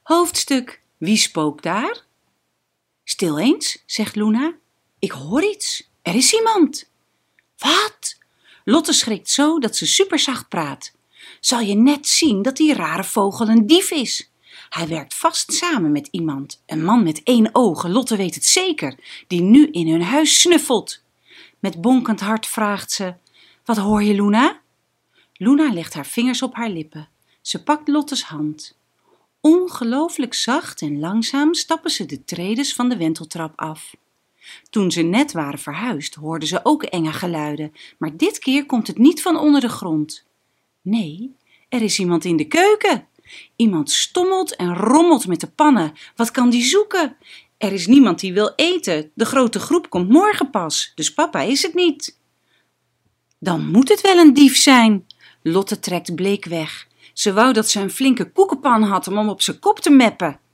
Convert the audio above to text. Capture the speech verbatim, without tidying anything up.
Hoofdstuk: Wie spookt daar? Stil eens, zegt Luna. Ik hoor iets. Er is iemand. Wat? Lotte schrikt zo dat ze superzacht praat. Zal je net zien dat die rare vogel een dief is? Hij werkt vast samen met iemand. Een man met één oog, Lotte weet het zeker, die nu in hun huis snuffelt. Met bonkend hart vraagt ze: Wat hoor je, Luna? Luna legt haar vingers op haar lippen. Ze pakt Lottes hand. Ongelooflijk zacht en langzaam stappen ze de tredes van de wenteltrap af. Toen ze net waren verhuisd, hoorden ze ook enge geluiden, maar dit keer komt het niet van onder de grond. Nee, er is iemand in de keuken. Iemand stommelt en rommelt met de pannen. Wat kan die zoeken? Er is niemand die wil eten. De grote groep komt morgen pas, dus papa is het niet. Dan moet het wel een dief zijn. Lotte trekt bleek weg. Ze wou dat ze een flinke koekenpan had om hem op zijn kop te meppen.